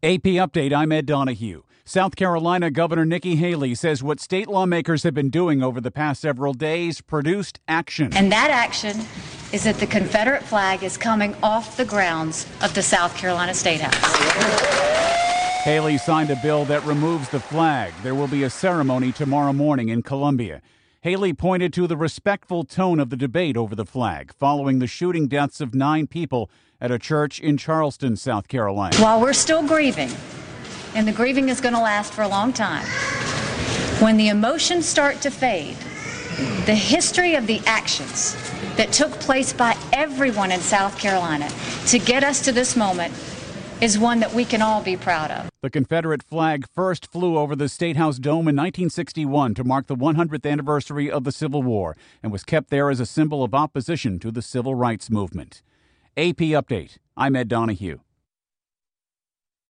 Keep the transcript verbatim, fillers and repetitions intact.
A P Update, I'm Ed Donahue. South Carolina Governor Nikki Haley says what state lawmakers have been doing over the past several days produced action. And that action is that the Confederate flag is coming off the grounds of the South Carolina State House. Haley signed a bill that removes the flag. There will be a ceremony tomorrow morning in Columbia. Haley pointed to the respectful tone of the debate over the flag following the shooting deaths of nine people at a church in Charleston, South Carolina. While we're still grieving, and the grieving is going to last for a long time, when the emotions start to fade, the history of the actions that took place by everyone in South Carolina to get us to this moment is one that we can all be proud of. The Confederate flag first flew over the State House dome in nineteen sixty-one to mark the one hundredth anniversary of the Civil War and was kept there as a symbol of opposition to the civil rights movement. A P Update, I'm Ed Donahue.